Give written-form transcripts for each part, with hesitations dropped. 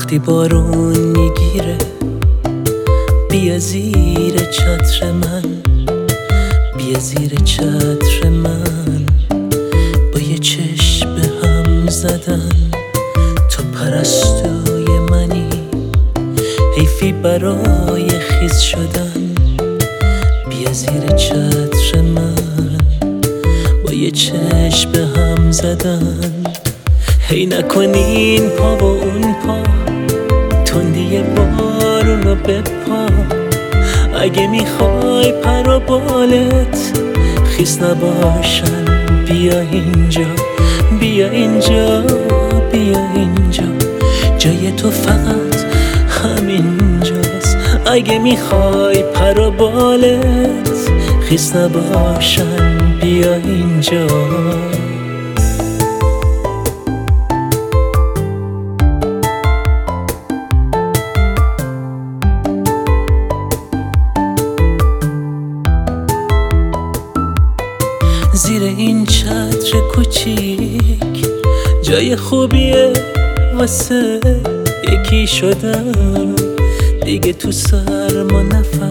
وقتی بارون میگیره بیا زیر چتر من، بیا زیر چتر من، با یه چشم به هم زدن. تو پرستوی منی، حیفی برای خیز شدن. بیا زیر چتر من، با یه چشم به هم زدن. هی نکنین پا و اون پا، تندی بارونو بپا. اگه میخوای پر و بالت خیس نباشن، بیا اینجا، بیا اینجا، بیا اینجا. جای تو فقط همینجاست. اگه میخوای پر و بالت خیس نباشن، بیا اینجا. زیر این چتر کوچیک جای خوبیه واسه یکی شدن. دیگه تو سرما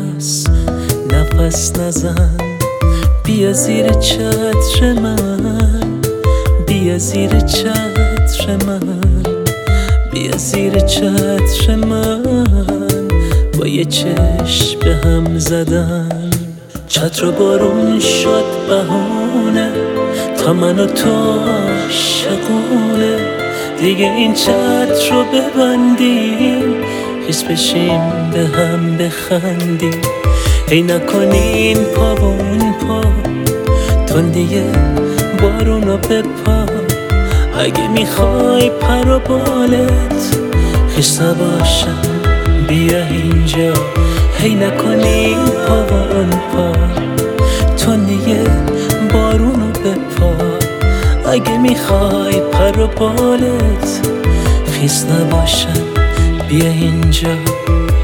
نفس نزن. بیا زیر چتر من، بیا زیر چتر من، بیا زیر چتر من، با یه چشم به هم زدن. چتر و بارون شد بهونه تا من و تو عاشقونه. دیگه این چتر رو ببندیم، خیس بشیم به هم بخندیم. ای نکنین پا و اون پا، تندی بارونو بپا. اگه میخوای پر و بالت خیس نباشن، بیا اینجا. هی نکنین پا و اون پا، تندی بارونو بپا. اگه میخوای پر و بالت خیس نباشن، بیا اینجا.